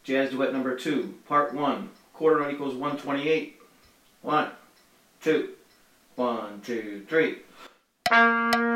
Jazz Duet number 2, part 1. Quarter note equals 128. 1, 2, 1, 2, 3.